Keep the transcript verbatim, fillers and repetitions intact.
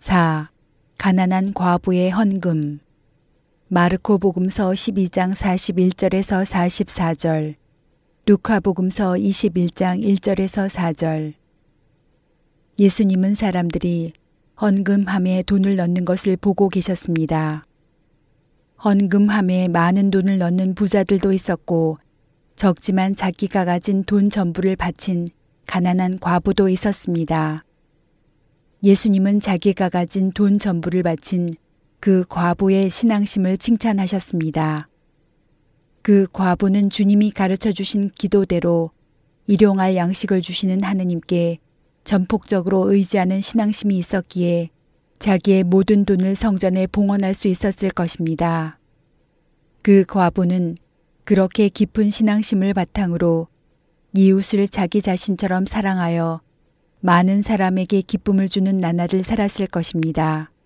사. 가난한 과부의 헌금. 마르코복음서 십이 장 사십일 절에서 사십사 절, 루카복음서 이십일 장 일 절에서 사 절. 예수님은 사람들이 헌금함에 돈을 넣는 것을 보고 계셨습니다. 헌금함에 많은 돈을 넣는 부자들도 있었고 적지만 자기가 가진 돈 전부를 바친 가난한 과부도 있었습니다. 예수님은 자기가 가진 돈 전부를 바친 그 과부의 신앙심을 칭찬하셨습니다. 그 과부는 주님이 가르쳐 주신 기도대로 일용할 양식을 주시는 하느님께 전폭적으로 의지하는 신앙심이 있었기에 자기의 모든 돈을 성전에 봉헌할 수 있었을 것입니다. 그 과부는 그렇게 깊은 신앙심을 바탕으로 이웃을 자기 자신처럼 사랑하여 많은 사람에게 기쁨을 주는 나날을 살았을 것입니다.